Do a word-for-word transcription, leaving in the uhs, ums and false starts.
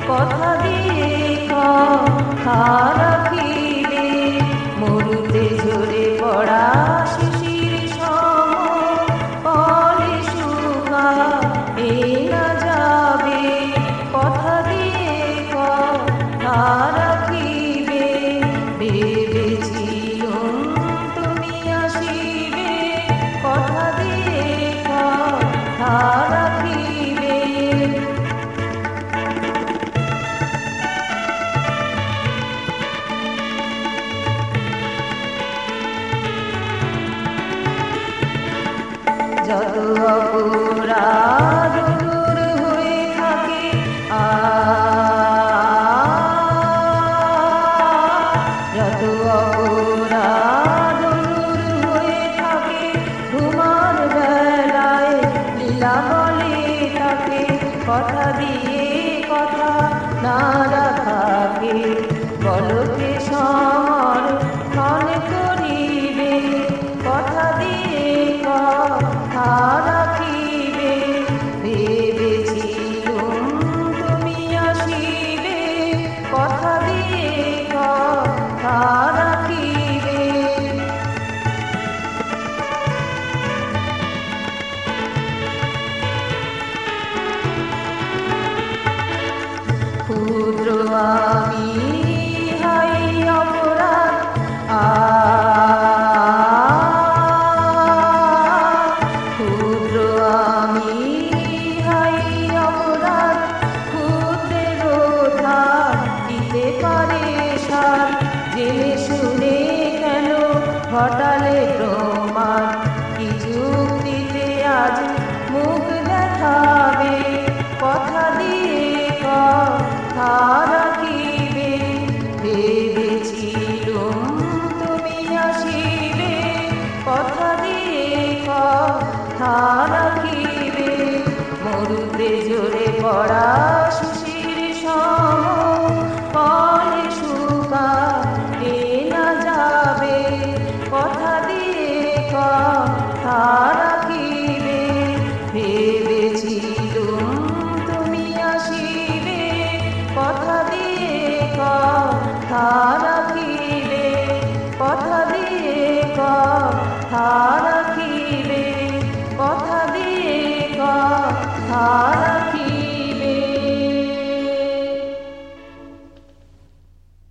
কথা দিয়ে কথা রাখিবে, মরুতে ঝরে পড়া শিশির সম পরে শুকা এই না যাবে। কথা দিয়ে কথা রাখিবে, ভেবেছিলুম তুমি আসিবে। কথা দিয়ে কথা রাখিবে। যত অপরাধ দূর হয়ে থাকে, যত অপরাধ দূর হয়ে থাকে, ঘুমার বেলায় লীলা বলে তাকে। কথা দিয়ে কথা না রাখাকে বলকে সমর ক্ষণ করিবে। কথা দিয়ে কথা রাখিবে, ভেবেছিলুম তুমি আসিবে। কথা দিয়ে কথা রাখিবে। ক্ষুদ্র আমি হাই অপরাধ, ক্ষুদ্র আমি হাই অপরাধ, ক্ষুদ্রের ধার দিতে পারে সার। জেনে শুনে কেন ঘটালে প্রমাণ, কি যুক্তিতে আজ মুখ দেখাবে। কথা দিয়ে কথা রাখিবে, ভেবেছিলুম তুমি আসিবে। কথা দিয়ে কথা রাখিবে, মরুতে ঝরে পড়া শিশির সম পরে শুকা এ না যাবে। কথা দিয়ে কথা রাখিবে, ভেবেছিলুম তুমি আসিবে। কথা দিয়ে কথা